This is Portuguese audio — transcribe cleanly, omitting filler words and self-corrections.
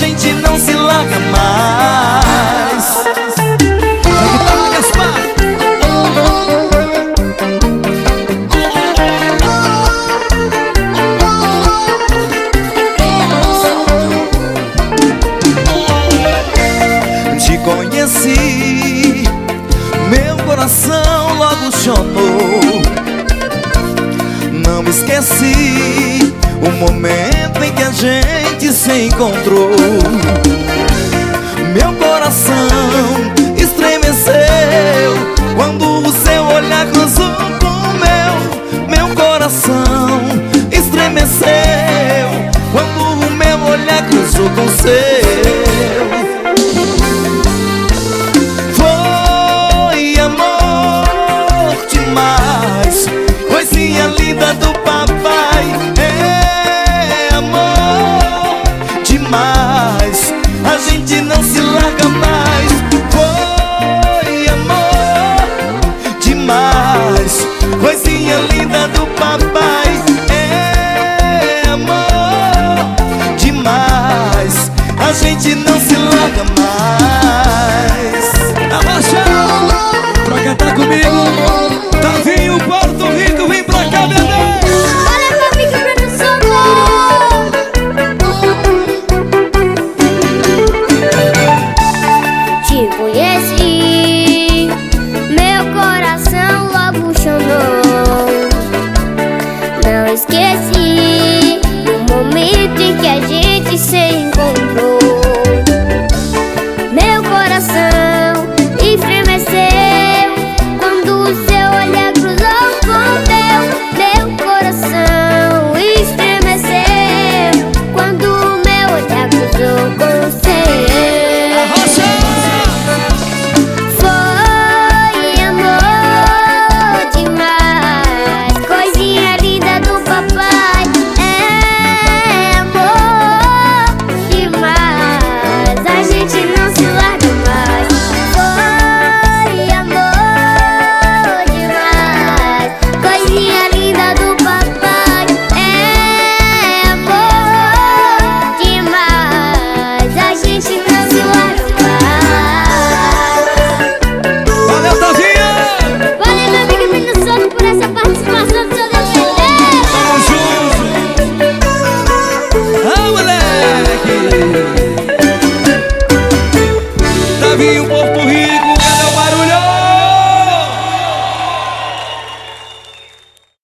gente não se larga mais. Te conheci, meu coração logo chorou. Não me esqueci o momento em que a gente se encontrou. Meu coração estremeceu quando o seu olhar cruzou com o meu. Meu coração estremeceu quando o meu olhar cruzou com o seu. Foi amor demais, coisinha linda do papai. É amor demais, a gente não se larga mais. Foi amor demais, coisinha linda do papai. É amor demais, a gente não